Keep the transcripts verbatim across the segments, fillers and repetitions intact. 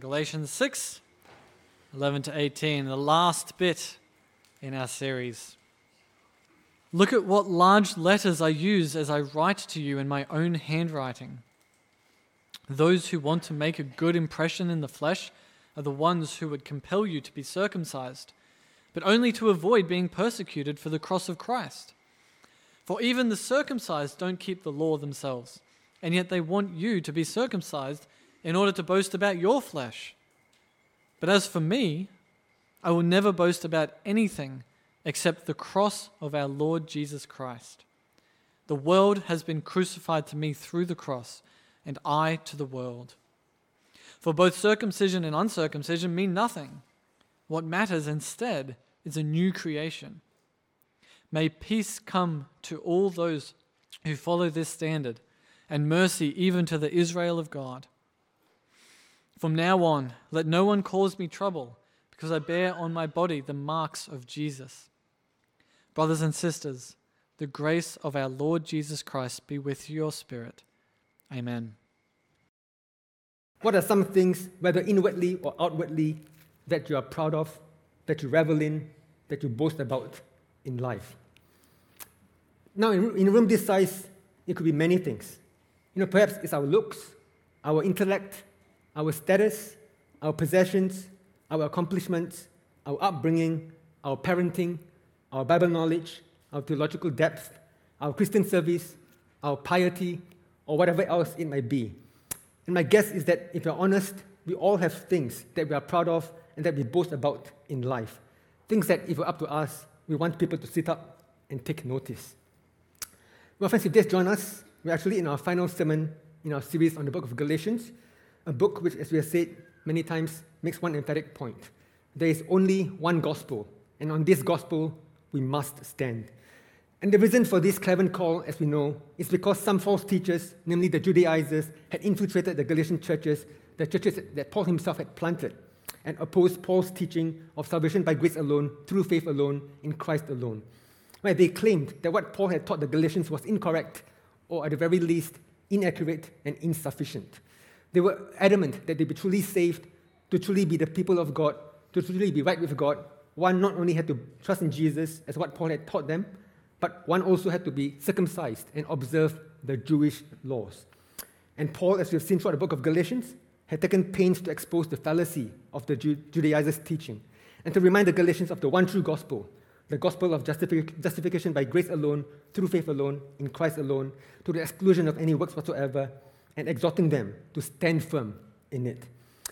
Galatians six, eleven to eighteen, the last bit in our series. Look at what large letters I use as I write to you in my own handwriting. Those who want to make a good impression in the flesh are the ones who would compel you to be circumcised, but only to avoid being persecuted for the cross of Christ. For even the circumcised don't keep the law themselves, and yet they want you to be circumcised in order to boast about your flesh. But as for me, I will never boast about anything except the cross of our Lord Jesus Christ. The world has been crucified to me through the cross, and I to the world. For both circumcision and uncircumcision mean nothing. What matters instead is a new creation. May peace come to all those who follow this standard, and mercy even to the Israel of God. From now on, let no one cause me trouble, because I bear on my body the marks of Jesus. Brothers and sisters, the grace of our Lord Jesus Christ be with your spirit. Amen. What are some things, whether inwardly or outwardly, that you are proud of, that you revel in, that you boast about in life? Now, in, in a room this size, it could be many things. You know, perhaps it's our looks, our intellect, our status, our possessions, our accomplishments, our upbringing, our parenting, our Bible knowledge, our theological depth, our Christian service, our piety, or whatever else it might be. And my guess is that if you're honest, we all have things that we are proud of and that we boast about in life. Things that, if it were up to us, we want people to sit up and take notice. Well, friends, if you just join us, we're actually in our final sermon in our series on the book of Galatians, a book which, as we have said many times, makes one emphatic point. There is only one gospel, and on this gospel, we must stand. And the reason for this clarion call, as we know, is because some false teachers, namely the Judaizers, had infiltrated the Galatian churches, the churches that Paul himself had planted, and opposed Paul's teaching of salvation by grace alone, through faith alone, in Christ alone, where they claimed that what Paul had taught the Galatians was incorrect, or at the very least, inaccurate and insufficient. They were adamant that they be truly saved, to truly be the people of God, to truly be right with God. One not only had to trust in Jesus as what Paul had taught them, but one also had to be circumcised and observe the Jewish laws. And Paul, as we've seen throughout the book of Galatians, had taken pains to expose the fallacy of the Judaizers' teaching and to remind the Galatians of the one true gospel, the gospel of justific- justification by grace alone, through faith alone, in Christ alone, to the exclusion of any works whatsoever, and exhorting them to stand firm in it.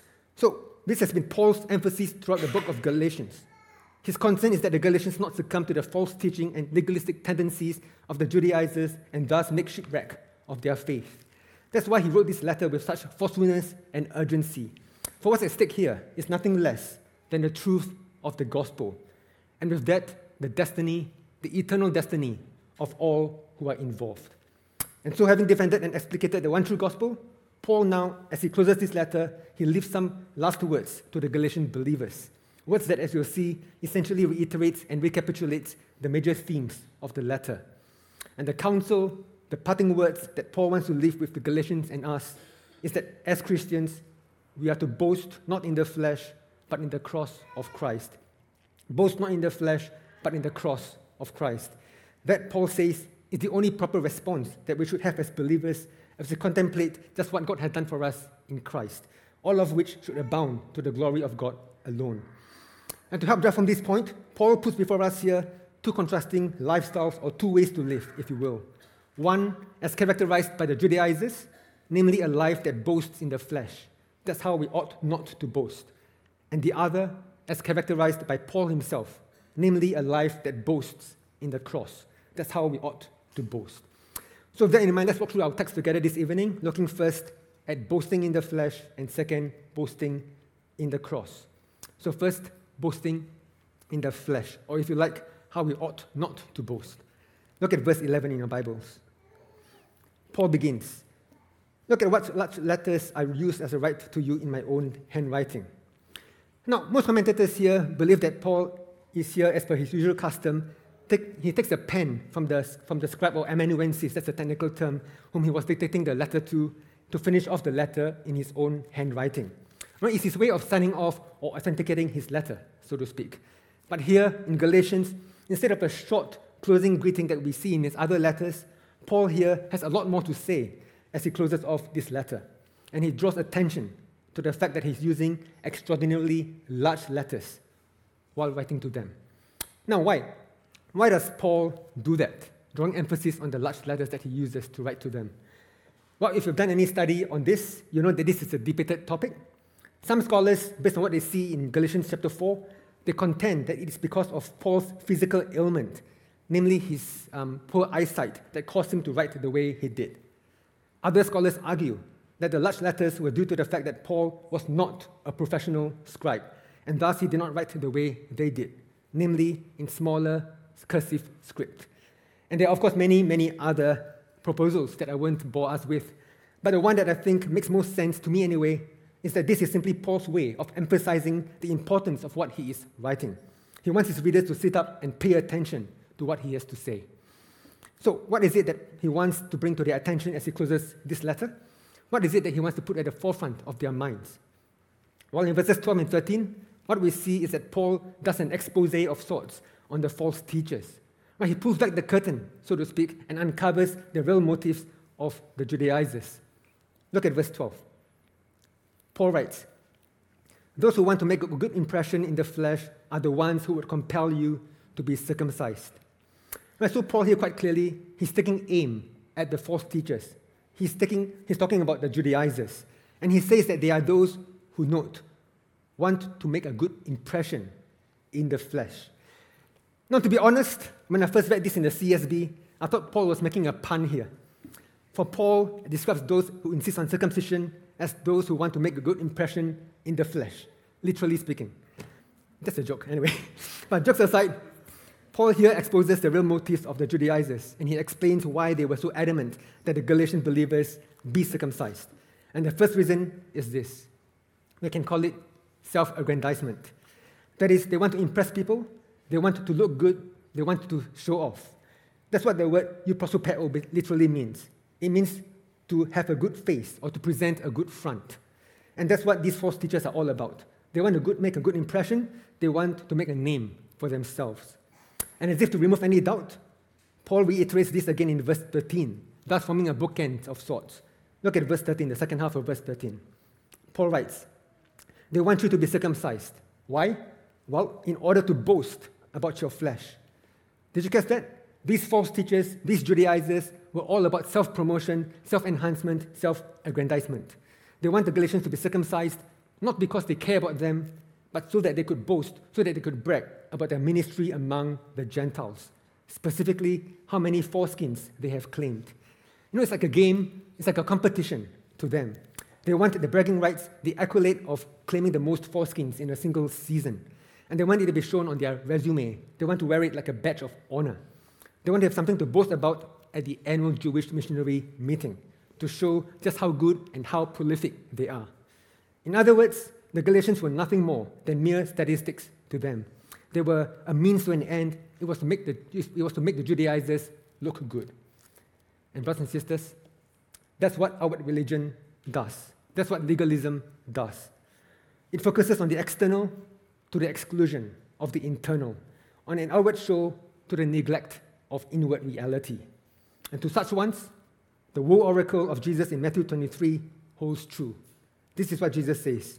So, this has been Paul's emphasis throughout the book of Galatians. His concern is that the Galatians not succumb to the false teaching and legalistic tendencies of the Judaizers and thus make shipwreck of their faith. That's why he wrote this letter with such forcefulness and urgency. For what's at stake here is nothing less than the truth of the gospel, and with that, the destiny, the eternal destiny of all who are involved. And so, having defended and explicated the one true gospel, Paul now, as he closes this letter, he leaves some last words to the Galatian believers. Words that, as you'll see, essentially reiterates and recapitulates the major themes of the letter. And the counsel, the parting words that Paul wants to leave with the Galatians and us is that as Christians, we are to boast not in the flesh, but in the cross of Christ. Boast not in the flesh, but in the cross of Christ. That, Paul says, is the only proper response that we should have as believers as we contemplate just what God has done for us in Christ, all of which should abound to the glory of God alone. And to help drive from this point, Paul puts before us here two contrasting lifestyles, or two ways to live, if you will. One, as characterized by the Judaizers, namely a life that boasts in the flesh. That's how we ought not to boast. And the other, as characterized by Paul himself, namely a life that boasts in the cross. That's how we ought to boast. So with that in mind, let's walk through our text together this evening, looking first at boasting in the flesh, and second, boasting in the cross. So first, boasting in the flesh, or if you like, how we ought not to boast. Look at verse eleven in your Bibles. Paul begins. Look at what letters I used as a write to you in my own handwriting. Now, most commentators here believe that Paul is here, as per his usual custom, take, he takes a pen from the, from the scribe, or amanuensis, that's a technical term, whom he was dictating the letter to, to finish off the letter in his own handwriting. Right? It's his way of signing off or authenticating his letter, so to speak. But here in Galatians, instead of a short closing greeting that we see in his other letters, Paul here has a lot more to say as he closes off this letter. And he draws attention to the fact that he's using extraordinarily large letters while writing to them. Now, why? Why does Paul do that, drawing emphasis on the large letters that he uses to write to them? Well, if you've done any study on this, you know that this is a debated topic. Some scholars, based on what they see in Galatians chapter four, they contend that it is because of Paul's physical ailment, namely his um, poor eyesight, that caused him to write the way he did. Other scholars argue that the large letters were due to the fact that Paul was not a professional scribe, and thus he did not write the way they did, namely in smaller cursive script. And there are, of course, many, many other proposals that I won't bore us with. But the one that I think makes most sense, to me anyway, is that this is simply Paul's way of emphasizing the importance of what he is writing. He wants his readers to sit up and pay attention to what he has to say. So what is it that he wants to bring to their attention as he closes this letter? What is it that he wants to put at the forefront of their minds? Well, in verses twelve and thirteen, what we see is that Paul does an expose of sorts on the false teachers. Right, he pulls back the curtain, so to speak, and uncovers the real motives of the Judaizers. Look at verse twelve. Paul writes, "Those who want to make a good impression in the flesh are the ones who would compel you to be circumcised." Right, so Paul here quite clearly, he's taking aim at the false teachers. He's, taking, he's talking about the Judaizers. And he says that they are those who, note, want to make a good impression in the flesh. Now, to be honest, when I first read this in the C S B, I thought Paul was making a pun here. For Paul describes those who insist on circumcision as those who want to make a good impression in the flesh, literally speaking. That's a joke, anyway. But jokes aside, Paul here exposes the real motives of the Judaizers, and he explains why they were so adamant that the Galatian believers be circumcised. And the first reason is this. We can call it self-aggrandizement. That is, they want to impress people, they want to look good, they want to show off. That's what the word euprosopeo literally means. It means to have a good face or to present a good front. And that's what these false teachers are all about. They want to good, make a good impression, they want to make a name for themselves. And as if to remove any doubt, Paul reiterates this again in verse thirteen, thus forming a bookend of sorts. Look at verse thirteen, the second half of verse thirteen. Paul writes, "They want you to be circumcised." Why? Well, in order to boast about your flesh. Did you catch that? These false teachers, these Judaizers, were all about self-promotion, self-enhancement, self-aggrandizement. They want the Galatians to be circumcised, not because they care about them, but so that they could boast, so that they could brag about their ministry among the Gentiles, specifically how many foreskins they have claimed. You know, it's like a game, it's like a competition to them. They want the bragging rights, the accolade of claiming the most foreskins in a single season. And they want it to be shown on their resume. They want to wear it like a badge of honor. They want to have something to boast about at the annual Jewish missionary meeting to show just how good and how prolific they are. In other words, the Galatians were nothing more than mere statistics to them. They were a means to an end. It was to make the, it was to make the Judaizers look good. And brothers and sisters, that's what outward religion does. That's what legalism does. It focuses on the external to the exclusion of the internal, on an outward show to the neglect of inward reality. And to such ones, the woe oracle of Jesus in Matthew twenty-three holds true. This is what Jesus says.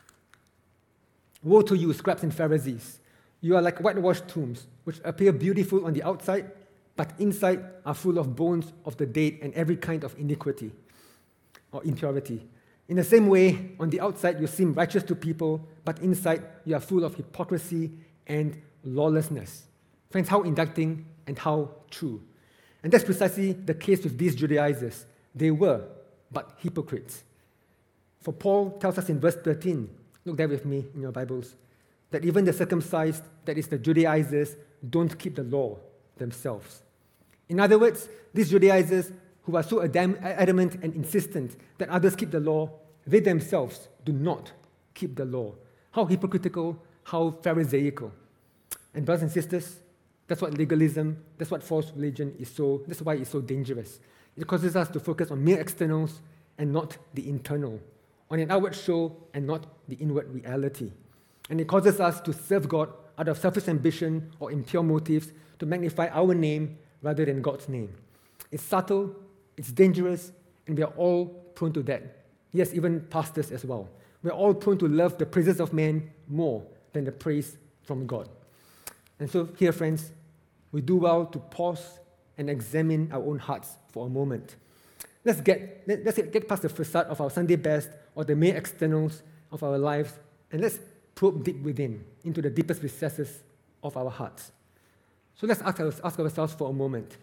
"Woe to you, scribes and Pharisees! You are like whitewashed tombs, which appear beautiful on the outside, but inside are full of bones of the dead and every kind of iniquity or impurity. In the same way, on the outside you seem righteous to people, but inside you are full of hypocrisy and lawlessness." Friends, how inducting and how true. And that's precisely the case with these Judaizers. They were but hypocrites. For Paul tells us in verse thirteen, look there with me in your Bibles, that even the circumcised, that is the Judaizers, don't keep the law themselves. In other words, these Judaizers who are so adamant and insistent that others keep the law, they themselves do not keep the law. How hypocritical, how pharisaical. And brothers and sisters, that's what legalism, that's what false religion is so, that's why it's so dangerous. It causes us to focus on mere externals and not the internal, on an outward show and not the inward reality. And it causes us to serve God out of selfish ambition or impure motives to magnify our name rather than God's name. It's subtle, it's dangerous, and we are all prone to that. Yes, even pastors as well. We're all prone to love the praises of men more than the praise from God. And so here, friends, we do well to pause and examine our own hearts for a moment. Let's get, let, let's get past the facade of our Sunday best or the mere externals of our lives, and let's probe deep within, into the deepest recesses of our hearts. So let's ask, our, ask ourselves for a moment,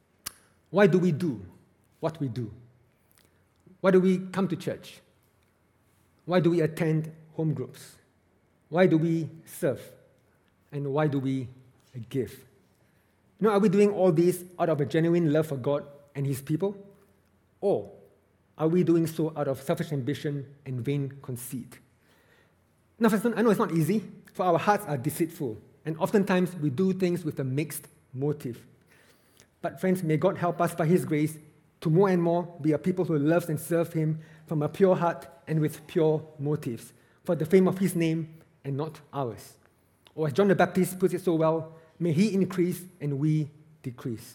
why do we do what we do? Why do we come to church? Why do we attend home groups? Why do we serve? And why do we give? You know, are we doing all this out of a genuine love for God and His people? Or are we doing so out of selfish ambition and vain conceit? Now, I know it's not easy, for our hearts are deceitful, and oftentimes we do things with a mixed motive. But friends, may God help us by His grace to more and more be a people who loves and serve Him from a pure heart and with pure motives, for the fame of His name and not ours. Or as John the Baptist puts it so well, may He increase and we decrease.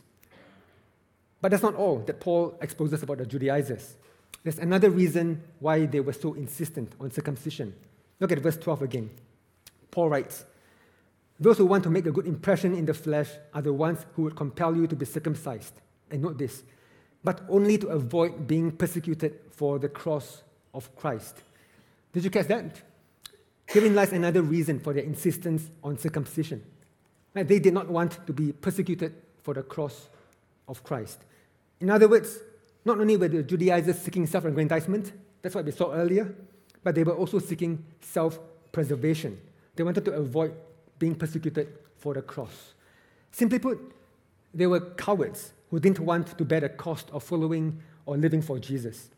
But that's not all that Paul exposes about the Judaizers. There's another reason why they were so insistent on circumcision. Look at verse twelve again. Paul writes, "Those who want to make a good impression in the flesh are the ones who would compel you to be circumcised." And note this, but only to avoid being persecuted for the cross of Christ. Did you catch that? Herein lies another reason for their insistence on circumcision. Right? They did not want to be persecuted for the cross of Christ. In other words, not only were the Judaizers seeking self-aggrandizement, that's what we saw earlier, but they were also seeking self-preservation. They wanted to avoid being persecuted for the cross. Simply put, they were cowards who didn't want to bear the cost of following or living for Jesus.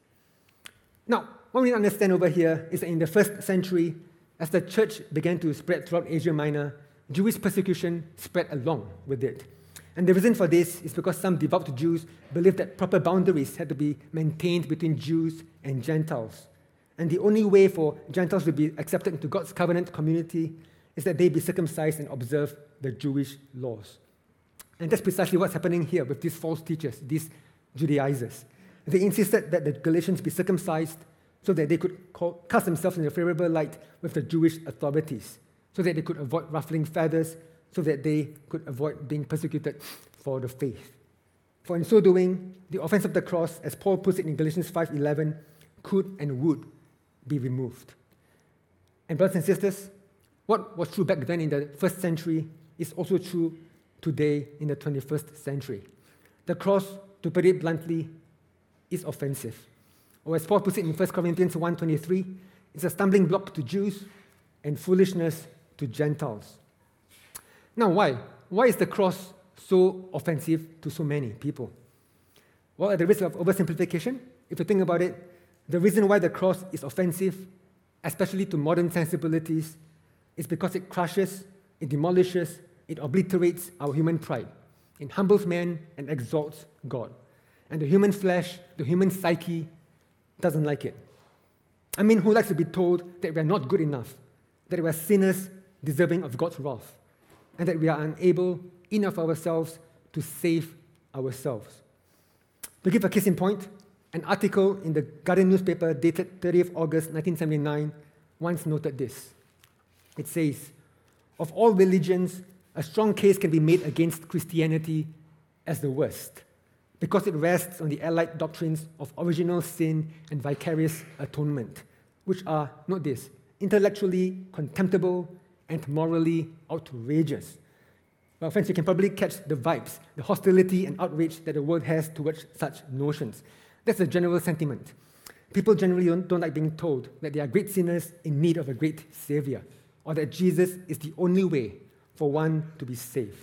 Now, what we understand over here is that in the first century, as the church began to spread throughout Asia Minor, Jewish persecution spread along with it. And the reason for this is because some devout Jews believed that proper boundaries had to be maintained between Jews and Gentiles. And the only way for Gentiles to be accepted into God's covenant community is that they be circumcised and observe the Jewish laws. And that's precisely what's happening here with these false teachers, these Judaizers. They insisted that the Galatians be circumcised so that they could call, cast themselves in a favorable light with the Jewish authorities, so that they could avoid ruffling feathers, so that they could avoid being persecuted for the faith. For in so doing, the offense of the cross, as Paul puts it in Galatians five eleven, could and would be removed. And brothers and sisters, what was true back then in the first century is also true today in the twenty-first century. The cross, to put it bluntly, is offensive. Or as Paul puts it in First Corinthians one twenty-three, it's a stumbling block to Jews and foolishness to Gentiles. Now, why? Why is the cross so offensive to so many people? Well, at the risk of oversimplification, if you think about it, the reason why the cross is offensive, especially to modern sensibilities, is because it crushes, it demolishes, it obliterates our human pride. It humbles man and exalts God. And the human flesh, the human psyche, doesn't like it. I mean, who likes to be told that we are not good enough, that we are sinners deserving of God's wrath, and that we are unable in of ourselves to save ourselves? To give a case in point, an article in the Guardian newspaper dated thirtieth of August nineteen seventy-nine once noted this. It says, "Of all religions, a strong case can be made against Christianity as the worst, because it rests on the allied doctrines of original sin and vicarious atonement, which are, note this, intellectually contemptible and morally outrageous." Well, friends, you can probably catch the vibes, the hostility and outrage that the world has towards such notions. That's the general sentiment. People generally don't, don't like being told that they are great sinners in need of a great Savior, or that Jesus is the only way for one to be saved.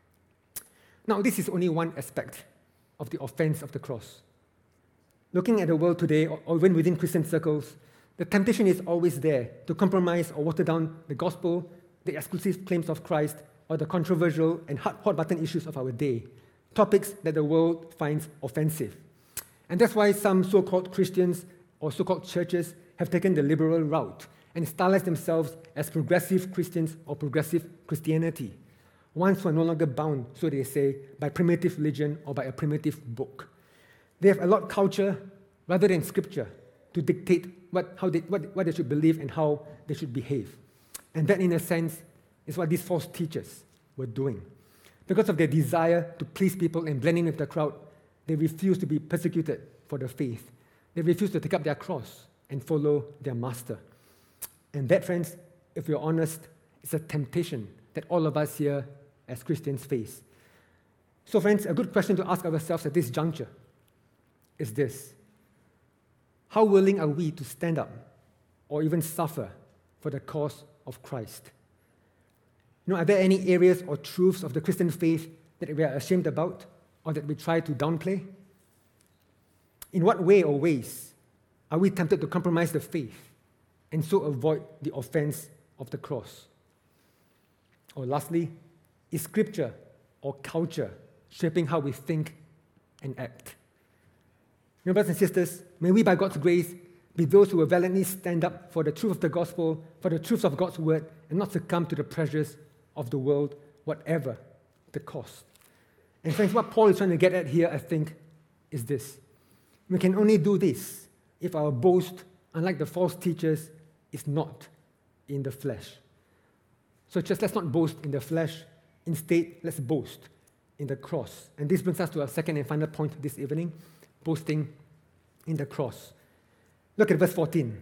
Now, this is only one aspect of the offense of the cross. Looking at the world today, or even within Christian circles, the temptation is always there to compromise or water down the gospel, the exclusive claims of Christ, or the controversial and hot-button issues of our day, topics that the world finds offensive. And that's why some so-called Christians or so-called churches have taken the liberal route and stylized themselves as progressive Christians or progressive Christianity, ones who are no longer bound, so they say, by primitive religion or by a primitive book. They have allowed culture rather than scripture to dictate what, how they, what, what they should believe and how they should behave. And that, in a sense, is what these false teachers were doing. Because of their desire to please people and blend in with the crowd, they refuse to be persecuted for the faith. They refuse to take up their cross and follow their master. And that, friends, if we're honest, is a temptation that all of us here as Christians face. So, friends, a good question to ask ourselves at this juncture is this: how willing are we to stand up or even suffer for the cause of Christ? You know, are there any areas or truths of the Christian faith that we are ashamed about or that we try to downplay? In what way or ways are we tempted to compromise the faith and so avoid the offense of the cross? Or lastly, is scripture or culture shaping how we think and act? You know, brothers and sisters, may we, by God's grace, be those who will valiantly stand up for the truth of the gospel, for the truth of God's word, and not succumb to the pressures of the world, whatever the cost. And friends, what Paul is trying to get at here, I think, is this: we can only do this if our boast, unlike the false teachers, is not in the flesh. So just let's not boast in the flesh. Instead, let's boast in the cross. And this brings us to our second and final point this evening: boasting in the cross. Look at verse fourteen.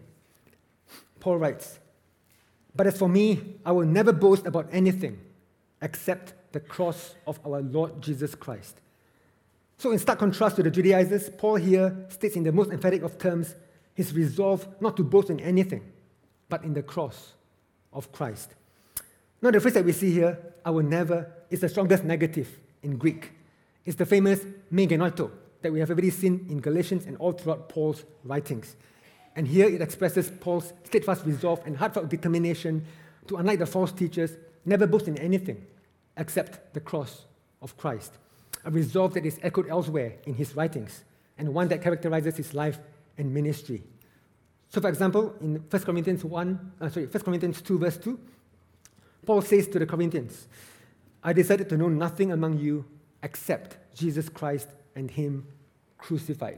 Paul writes, "But as for me, I will never boast about anything except the cross of our Lord Jesus Christ." So in stark contrast to the Judaizers, Paul here states in the most emphatic of terms his resolve not to boast in anything, but in the cross of Christ. Now the phrase that we see here, "I will never," is the strongest negative in Greek. It's the famous me genoito that we have already seen in Galatians and all throughout Paul's writings. And here it expresses Paul's steadfast resolve and heartfelt determination to, unlike the false teachers, never boast in anything except the cross of Christ. A resolve that is echoed elsewhere in his writings, and one that characterizes his life and ministry. So, for example, in First Corinthians one, uh, sorry, First Corinthians two, verse two, Paul says to the Corinthians, "I decided to know nothing among you except Jesus Christ and Him crucified."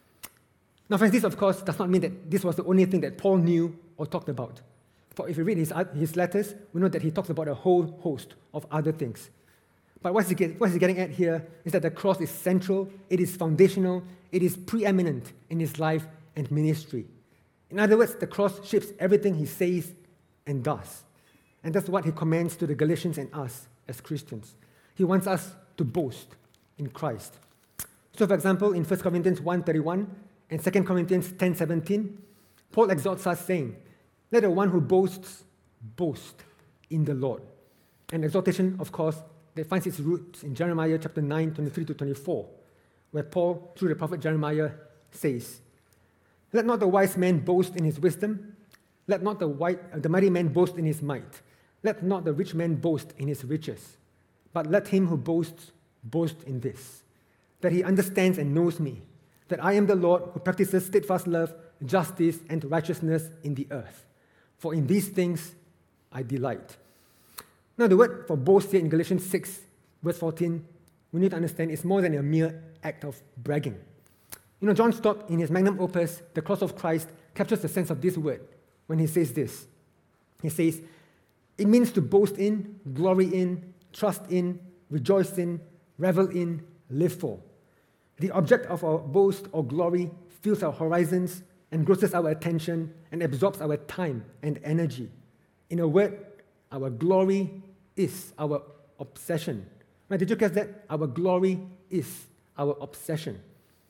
Now, friends, this, of course, does not mean that this was the only thing that Paul knew or talked about. For if you read his, his letters, we know that he talks about a whole host of other things. But what he's, get, what he's getting at here is that the cross is central, it is foundational, it is preeminent in his life and ministry. In other words, the cross shapes everything he says and does. And that's what he commands to the Galatians and us as Christians. He wants us to boast in Christ. So, for example, in First Corinthians one thirty-one and Second Corinthians ten seventeen, Paul exhorts us saying, "Let the one who boasts, boast in the Lord." An exhortation, of course, that finds its roots in Jeremiah chapter nine, twenty-three to twenty-four, where Paul, through the prophet Jeremiah, says, "Let not the wise man boast in his wisdom, let not the, white, uh, the mighty man boast in his might, let not the rich man boast in his riches, but let him who boasts boast in this, that he understands and knows me, that I am the Lord who practices steadfast love, justice, and righteousness in the earth. For in these things I delight." Now, the word for boast here in Galatians six, verse fourteen, we need to understand is more than a mere act of bragging. You know, John Stott, in his magnum opus, The Cross of Christ, captures the sense of this word when he says this. He says, "It means to boast in, glory in, trust in, rejoice in, revel in, live for. The object of our boast or glory fills our horizons, engrosses our attention, and absorbs our time and energy. In a word, our glory is our obsession." Right, did you catch that? Our glory is our obsession.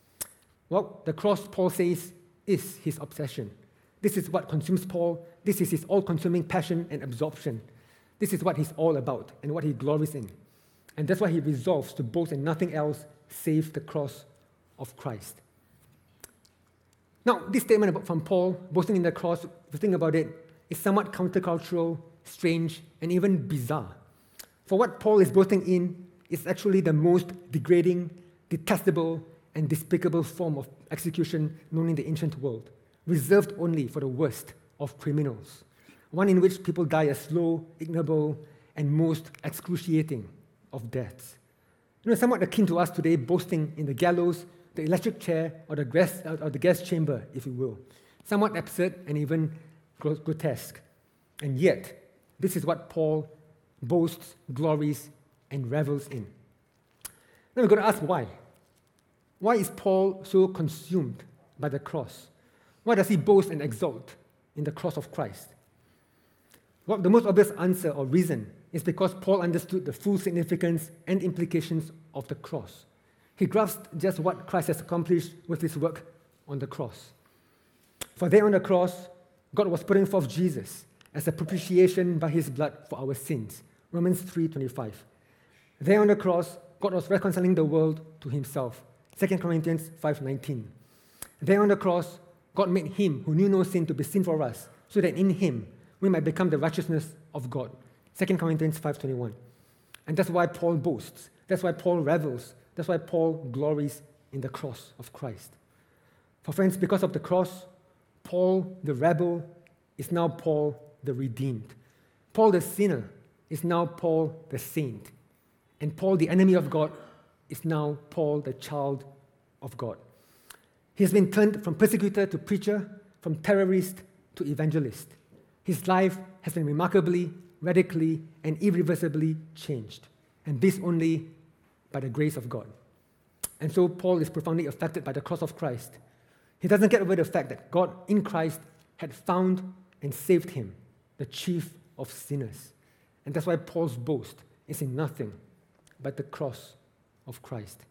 Well, the cross, Paul says, is his obsession. This is what consumes Paul. This is his all-consuming passion and absorption. This is what he's all about and what he glories in. And that's why he resolves to boast in nothing else save the cross of Christ. Now, this statement about, from Paul, boasting in the cross, if you think about it, is somewhat countercultural, strange, and even bizarre. For what Paul is boasting in is actually the most degrading, detestable, and despicable form of execution known in the ancient world, reserved only for the worst of criminals, one in which people die a slow, ignoble, and most excruciating of deaths. You know, somewhat akin to us today, boasting in the gallows, the electric chair, or the gas, or the gas chamber, if you will. Somewhat absurd and even grotesque. And yet, this is what Paul boasts, glories, and revels in. Now we've got to ask why. Why is Paul so consumed by the cross? Why does he boast and exult in the cross of Christ? Well, the most obvious answer or reason is because Paul understood the full significance and implications of the cross. He grasped just what Christ has accomplished with his work on the cross. For there on the cross, God was putting forth Jesus as a propitiation by his blood for our sins. Romans three twenty-five. There on the cross, God was reconciling the world to himself. Second Corinthians five nineteen. There on the cross, God made him who knew no sin to be sin for us, so that in him we might become the righteousness of God. Second Corinthians five twenty-one. And that's why Paul boasts. That's why Paul revels. That's why Paul glories in the cross of Christ. For friends, because of the cross, Paul the rebel is now Paul the redeemed. Paul the sinner is now Paul the saint. And Paul the enemy of God is now Paul the child of God. He has been turned from persecutor to preacher, from terrorist to evangelist. His life has been remarkably, radically, and irreversibly changed. And this only by the grace of God. And so Paul is profoundly affected by the cross of Christ. He doesn't get over the fact that God in Christ had found and saved him, the chief of sinners. And that's why Paul's boast is in nothing but the cross of Christ.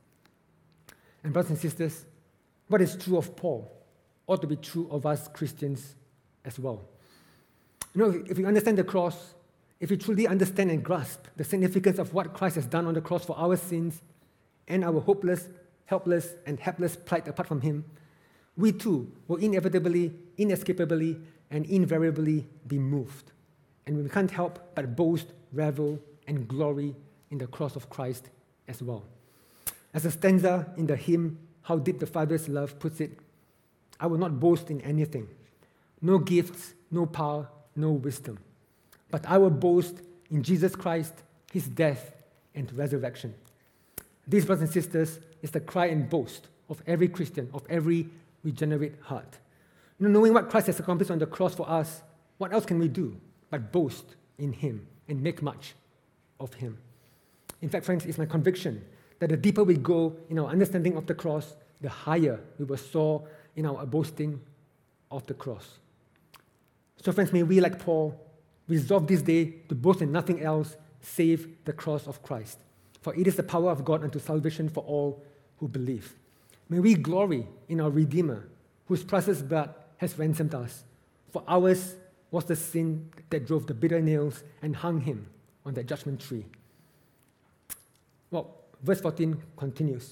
And brothers and sisters, what is true of Paul ought to be true of us Christians as well. You know, if we understand the cross, if we truly understand and grasp the significance of what Christ has done on the cross for our sins and our hopeless, helpless, and helpless plight apart from him, we too will inevitably, inescapably, and invariably be moved. And we can't help but boast, revel, and glory in the cross of Christ as well. As a stanza in the hymn, How Deep the Father's Love puts it, I will not boast in anything, no gifts, no power, no wisdom, but I will boast in Jesus Christ, his death and resurrection. This, brothers and sisters, is the cry and boast of every Christian, of every regenerate heart. You know, knowing what Christ has accomplished on the cross for us, what else can we do but boast in him and make much of him? In fact, friends, it's my conviction that the deeper we go in our understanding of the cross, the higher we will soar in our boasting of the cross. So, friends, may we, like Paul, resolve this day to boast in nothing else save the cross of Christ. For it is the power of God unto salvation for all who believe. May we glory in our Redeemer, whose precious blood has ransomed us. For ours was the sin that drove the bitter nails and hung him on that judgment tree. Well, verse fourteen continues.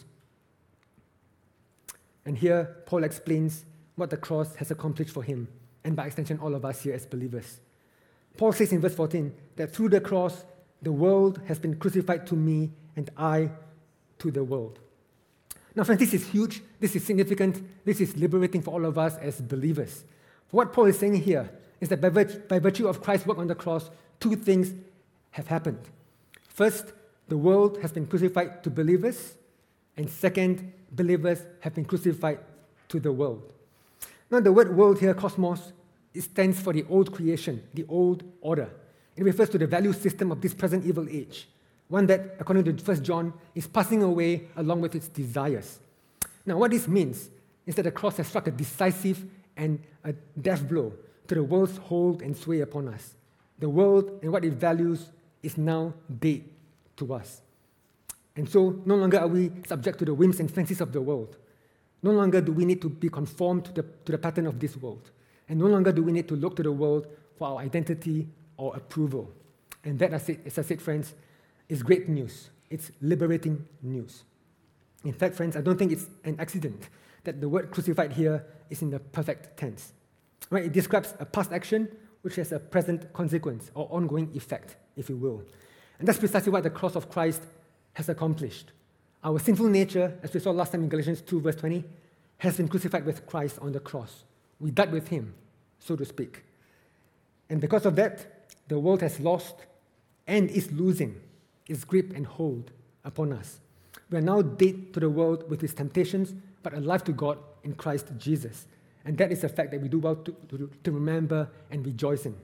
And here, Paul explains what the cross has accomplished for him, and by extension, all of us here as believers. Paul says in verse fourteen that through the cross, the world has been crucified to me, and I to the world. Now, friends, this is huge, this is significant, this is liberating for all of us as believers. For what Paul is saying here is that by, virt- by virtue of Christ's work on the cross, two things have happened. First, the world has been crucified to believers, and second, believers have been crucified to the world. Now, the word world here, cosmos, it stands for the old creation, the old order. It refers to the value system of this present evil age, one that, according to First John, is passing away along with its desires. Now, what this means is that the cross has struck a decisive and a death blow to the world's hold and sway upon us. The world and what it values is now dead to us. And so, no longer are we subject to the whims and fancies of the world. No longer do we need to be conformed to the, to the pattern of this world. And no longer do we need to look to the world for our identity or approval. And that, as I said, friends, is great news. It's liberating news. In fact, friends, I don't think it's an accident that the word crucified here is in the perfect tense. Right? It describes a past action which has a present consequence or ongoing effect, if you will. And that's precisely what the cross of Christ has accomplished. Our sinful nature, as we saw last time in Galatians two, verse twenty, has been crucified with Christ on the cross. We died with him, so to speak. And because of that, the world has lost and is losing its grip and hold upon us. We are now dead to the world with its temptations, but alive to God in Christ Jesus. And that is a fact that we do well to, to, to remember and rejoice in.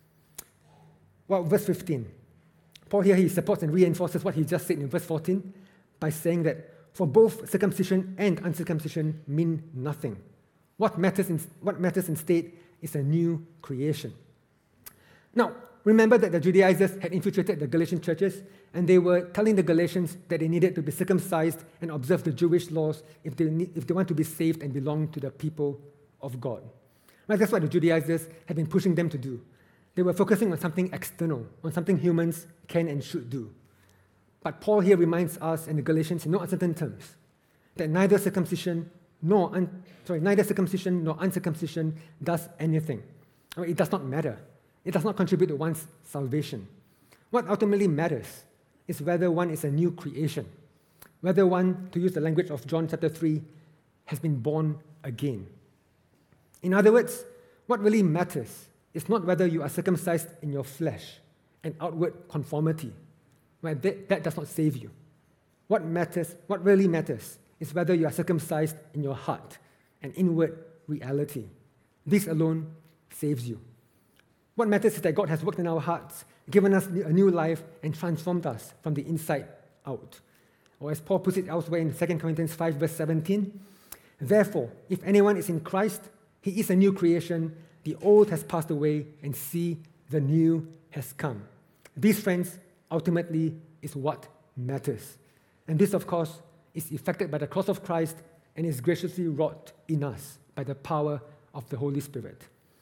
Well, verse fifteen. Paul here, he supports and reinforces what he just said in verse fourteen by saying that for both circumcision and uncircumcision mean nothing. What matters, in, what matters instead is a new creation. Now, remember that the Judaizers had infiltrated the Galatian churches, and they were telling the Galatians that they needed to be circumcised and observe the Jewish laws if they, need, if they want to be saved and belong to the people of God. Right? That's what the Judaizers had been pushing them to do. They were focusing on something external, on something humans can and should do. But Paul here reminds us and the Galatians in no uncertain terms that neither circumcision nor un, sorry, neither circumcision nor uncircumcision does anything. Right? It does not matter. It does not contribute to one's salvation. What ultimately matters is whether one is a new creation, whether one, to use the language of John chapter three, has been born again. In other words, what really matters is not whether you are circumcised in your flesh, an outward conformity. Right? That, that does not save you. What matters, what really matters, is whether you are circumcised in your heart, an inward reality. This alone saves you. What matters is that God has worked in our hearts, given us a new life, and transformed us from the inside out. Or as Paul puts it elsewhere in Second Corinthians five, verse seventeen, therefore, if anyone is in Christ, he is a new creation. The old has passed away, and see, the new has come. These, friends, ultimately is what matters. And this, of course, is effected by the cross of Christ and is graciously wrought in us by the power of the Holy Spirit.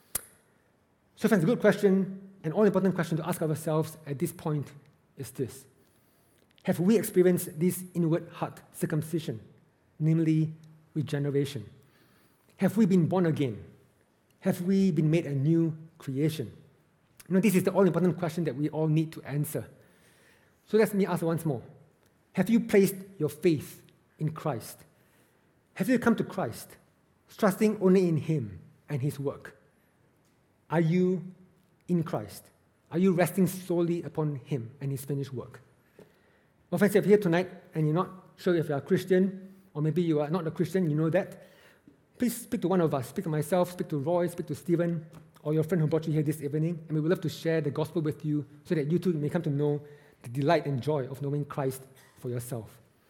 So, friends, a good question, an all-important question to ask ourselves at this point is this. Have we experienced this inward heart circumcision, namely regeneration? Have we been born again? Have we been made a new creation? You know, this is the all-important question that we all need to answer. So let me ask once more. Have you placed your faith in Christ? Have you come to Christ, trusting only in Him and His work? Are you in Christ? Are you resting solely upon Him and His finished work? Well, friends, if you're here tonight and you're not sure if you're a Christian, or maybe you are not a Christian, you know that, please speak to one of us. Speak to myself, speak to Roy, speak to Stephen, or your friend who brought you here this evening, and we would love to share the gospel with you so that you too may come to know the delight and joy of knowing Christ for yourself.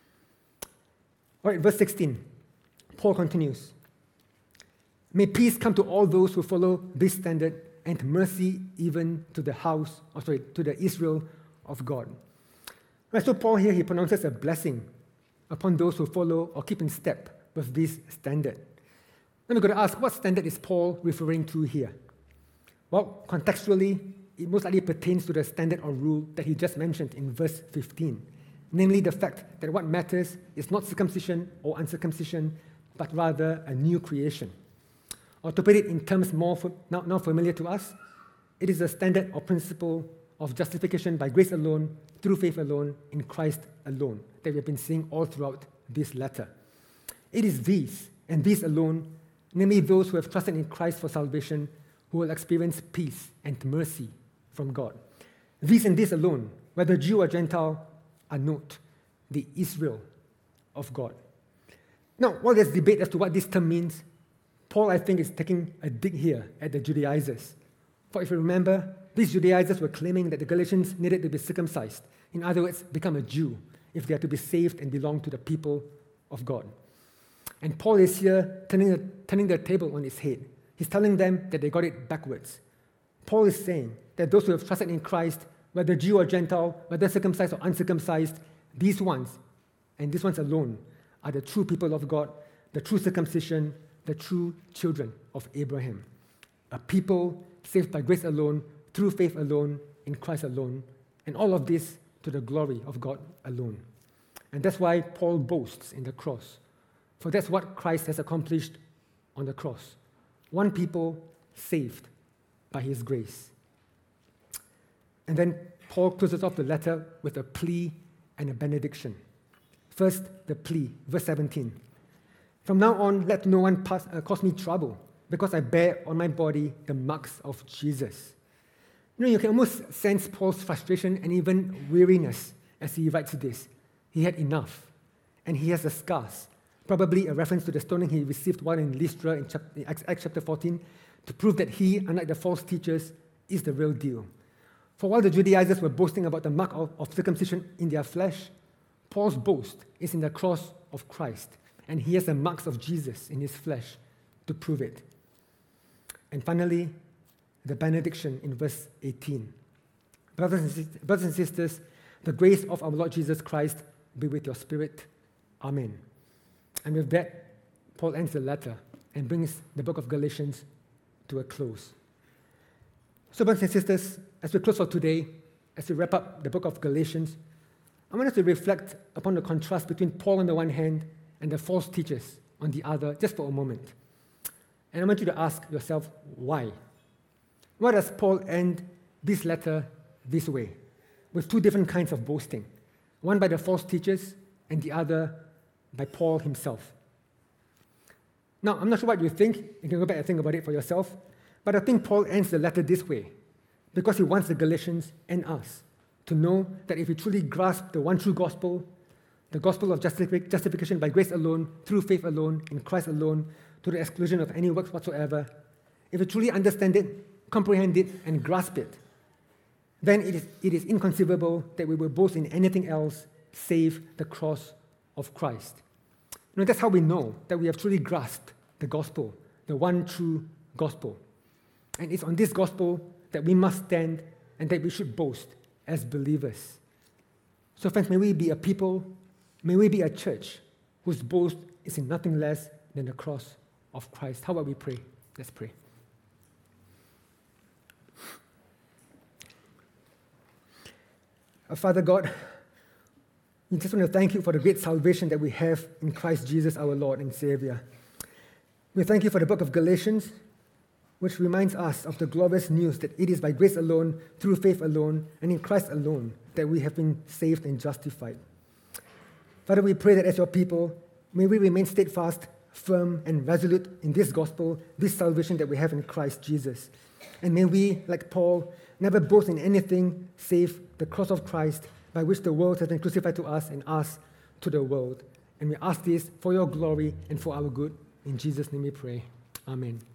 All right, verse sixteen. Paul continues. May peace come to all those who follow this standard, and mercy even to the house, or sorry, to the Israel of God. Right, so Paul here, he pronounces a blessing upon those who follow or keep in step with this standard. Then we're going to ask, what standard is Paul referring to here? Well, contextually, it most likely pertains to the standard or rule that he just mentioned in verse fifteen, namely the fact that what matters is not circumcision or uncircumcision, but rather a new creation. Or to put it in terms more now, now familiar to us, it is a standard or principle of justification by grace alone, through faith alone, in Christ alone, that we have been seeing all throughout this letter. It is these, and these alone, namely those who have trusted in Christ for salvation, who will experience peace and mercy from God. These and this alone, whether Jew or Gentile, are not the Israel of God. Now, while there's debate as to what this term means, Paul, I think, is taking a dig here at the Judaizers. For if you remember, these Judaizers were claiming that the Galatians needed to be circumcised, in other words, become a Jew, if they are to be saved and belong to the people of God. And Paul is here turning the, turning the table on its head. He's telling them that they got it backwards. Paul is saying that those who have trusted in Christ, whether Jew or Gentile, whether circumcised or uncircumcised, these ones, and these ones alone, are the true people of God, the true circumcision, the true children of Abraham. A people saved by grace alone, through faith alone, in Christ alone, and all of this to the glory of God alone. And that's why Paul boasts in the cross. For that's what Christ has accomplished on the cross. One people saved by His grace. And then Paul closes off the letter with a plea and a benediction. First, the plea, verse seventeen. From now on, let no one pass, uh, cause me trouble, because I bear on my body the marks of Jesus. You know, you can almost sense Paul's frustration and even weariness as he writes this. He had enough, and he has the scars, probably a reference to the stoning he received while in Lystra in Acts chapter fourteen, to prove that he, unlike the false teachers, is the real deal. For while the Judaizers were boasting about the mark of, of circumcision in their flesh, Paul's boast is in the cross of Christ, and he has the marks of Jesus in his flesh to prove it. And finally, the benediction in verse eighteen. Brothers and, sis- brothers and sisters, the grace of our Lord Jesus Christ be with your spirit. Amen. And with that, Paul ends the letter and brings the book of Galatians to a close. So, brothers and sisters, as we close for today, as we wrap up the book of Galatians, I want us to reflect upon the contrast between Paul on the one hand and the false teachers on the other, just for a moment. And I want you to ask yourself, why? Why does Paul end this letter this way, with two different kinds of boasting, one by the false teachers and the other by Paul himself? Now, I'm not sure what you think. You can go back and think about it for yourself. But I think Paul ends the letter this way because he wants the Galatians and us to know that if we truly grasp the one true gospel, the gospel of justific- justification by grace alone, through faith alone, in Christ alone, to the exclusion of any works whatsoever, if we truly understand it, comprehend it, and grasp it, then it is, it is inconceivable that we will boast in anything else save the cross of Christ. You know, that's how we know that we have truly grasped the gospel, the one true gospel. And it's on this gospel that we must stand and that we should boast as believers. So friends, may we be a people, may we be a church whose boast is in nothing less than the cross of Christ. How about we pray? Let's pray. Our Father God, we just want to thank you for the great salvation that we have in Christ Jesus, our Lord and Savior. We thank you for the book of Galatians, which reminds us of the glorious news that it is by grace alone, through faith alone, and in Christ alone that we have been saved and justified. Father, we pray that as your people, may we remain steadfast, firm, and resolute in this gospel, this salvation that we have in Christ Jesus. And may we, like Paul, never boast in anything save the cross of Christ, by which the world has been crucified to us and us to the world. And we ask this for your glory and for our good. In Jesus' name we pray. Amen.